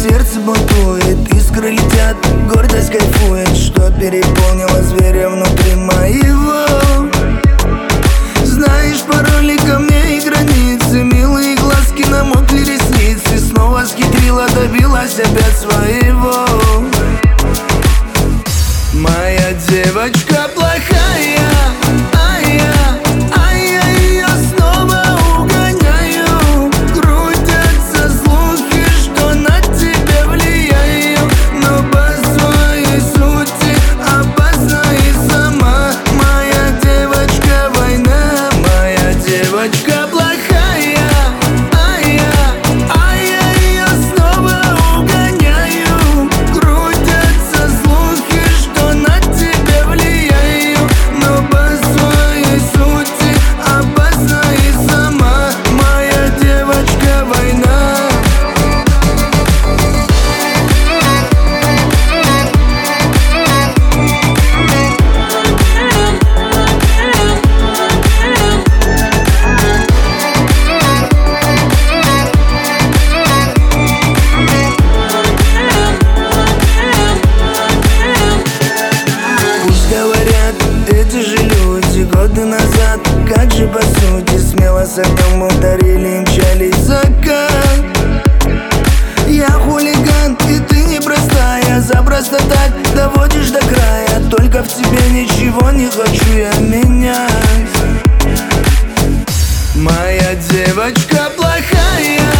сердце бунтует, искры летят, гордость кайфует, что переполнило зверя внутри моего. Знаешь пароли ко мне и границы, милые глазки, намокли ресницы. Снова схитрила, добилась опять своего. Моя девочка плохая, а я ее снова угоняю. Крутятся слухи, что на тебя влияю, но по своей сути опасна и сама. Моя девочка война, моя девочка плохая, а я ее снова угоняю. Крутятся слухи, что на тебя влияю, но по своей сути опасна и сама. Моя девочка война. Говорят, эти же люди годы назад, как же по сути, смело с огнем ударили и мчались в закат. Я хулиган, и ты непростая, запросто так доводишь до края. Только в тебе ничего не хочу я менять. Моя девочка плохая,